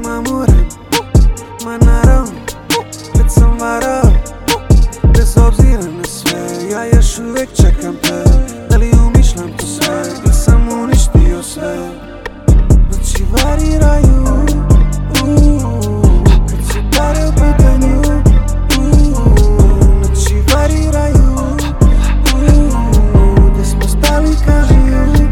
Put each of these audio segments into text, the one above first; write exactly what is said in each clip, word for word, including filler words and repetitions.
mamuran, ma naravno, kad sam varao, bez obzira na sve, ja još uvijek čekam te. Da li umišljam to sve, ili sam uništio sve? Noći variraju, kad se pare u pitanju. Noći variraju, gdje smo stali kažiju.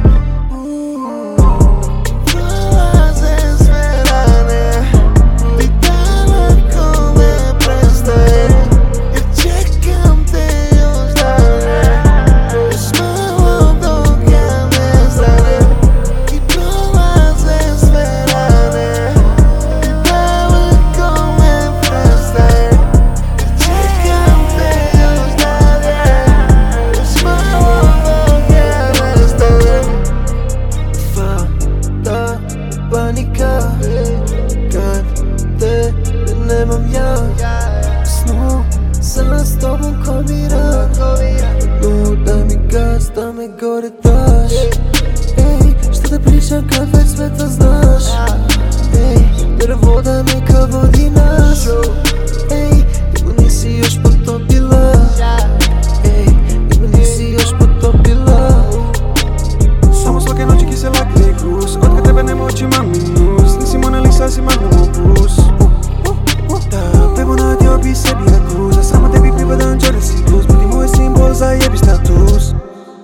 Panika, kad te nemam ja u snu, sam s tobom ko miran. No, daj mi gas, da me gore daš. Ej, šta da pričam kad već sve to znaš? Ej, drvo da neka vodi nas. Ej, nego nisi još potopila. Ej, nego nisi još potopila. Samo svake noći kisela klikus, od kad tebe nema očima minus. Nisi Mona Lisa, si magnum opus. Da, bebo nadio bi sebi akuz, samo tebi pripadam jealousy blues. Budi moj simbol, zajebi status.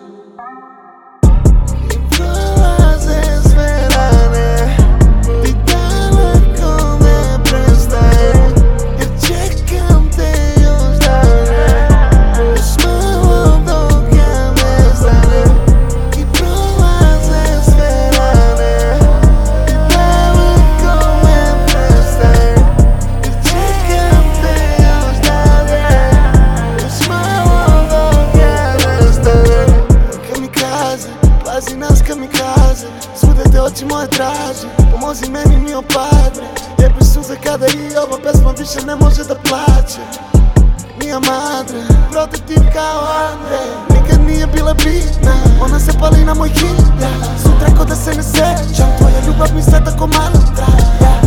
Pazi nas kamikaze, svuda te oči moje traže. Pomozi meni mio padre, lijepe suze kada i ova pesma više ne može da plaće. Mia madre, prototip kao Andre, nikad nije bila bitna, ona se pali na moj hit. Sutra ko da se ne sećam, tvoja ljubav mi sve tako malo traje.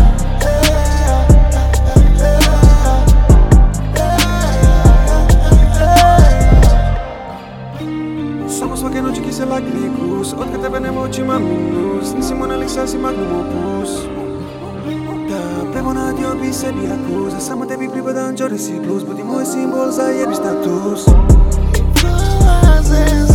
Samo svake noći kisela glikus, od kad tebe nema očima minus. Nisi Mona Lisa, si magnum opus. Da, bebo nadio bi sebi akuza, samo tebi pripadam jealousy blues. Budi moj simbol, zajebi status.